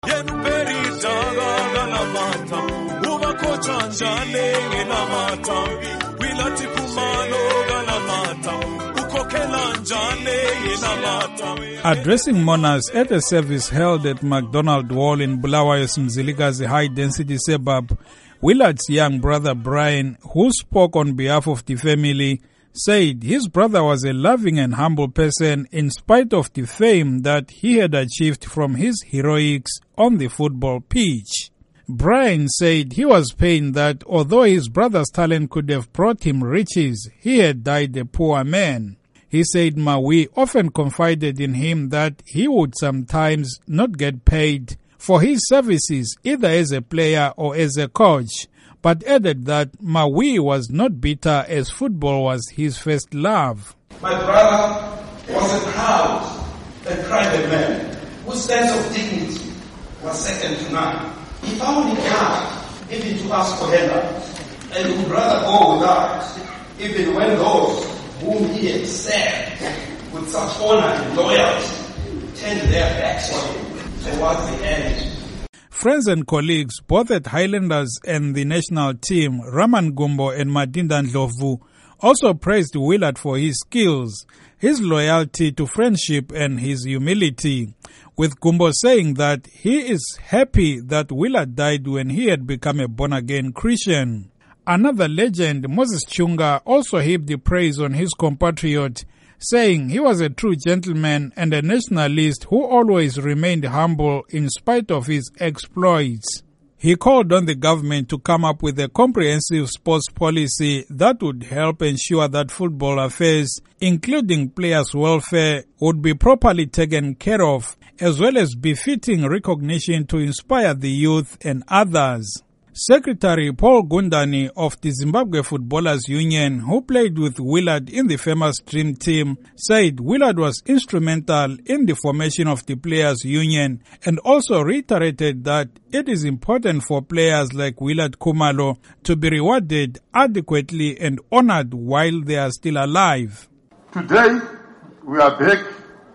Addressing mourners at a service held at McDonald Hall in Bulawayo's Mzilikazi high-density suburb, Willard's young brother Brian, who spoke on behalf of the family, said his brother was a loving and humble person in spite of the fame that he had achieved from his heroics on the football pitch. Brian said he was pained that although his brother's talent could have brought him riches, he had died a poor man. He said Maui often confided in him that he would sometimes not get paid for his services either as a player or as a coach, but added that Maui was not bitter as football was his first love. My brother was a proud and private man whose sense of dignity was second to none. He found it hard even to ask for help, and would rather go without, even when those whom he had served with such honor and loyalty turned their backs on him towards the end. Friends and colleagues, both at Highlanders and the national team, Raman Gumbo and Madinda Ndlovu, also praised Willard for his skills, his loyalty to friendship and his humility, with Gumbo saying that he is happy that Willard died when he had become a born-again Christian. Another legend, Moses Chunga, also heaped the praise on his compatriot, saying he was a true gentleman and a nationalist who always remained humble in spite of his exploits. He called on the government to come up with a comprehensive sports policy that would help ensure that football affairs, including players' welfare, would be properly taken care of, as well as befitting recognition to inspire the youth and others. Secretary Paul Gundani of the Zimbabwe Footballers Union, who played with Willard in the famous Dream Team, said Willard was instrumental in the formation of the Players Union and also reiterated that it is important for players like Willard Khumalo to be rewarded adequately and honored while they are still alive. Today, we are back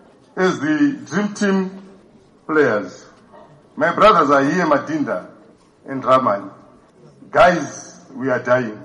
as the Dream Team players. My brothers are here, Madinda and Raman. Guys, we are dying.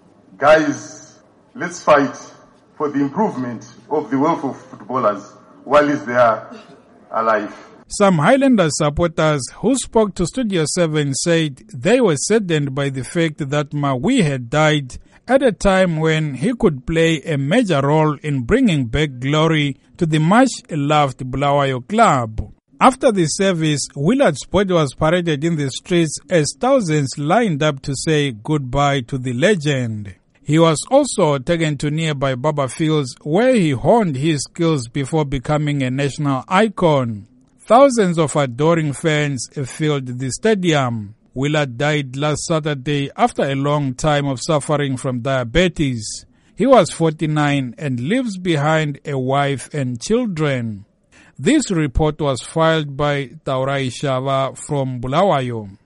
Guys, let's fight for the improvement of the welfare of footballers while they are alive. Some Highlanders supporters who spoke to Studio 7 said they were saddened by the fact that Maui had died at a time when he could play a major role in bringing back glory to the much-loved Bulawayo club. After the service, Willard's body was paraded in the streets as thousands lined up to say goodbye to the legend. He was also taken to nearby Baba Fields, where he honed his skills before becoming a national icon. Thousands of adoring fans filled the stadium. Willard died last Saturday after a long time of suffering from diabetes. He was 49 and lives behind a wife and children. This report was filed by Taurai Shava from Bulawayo.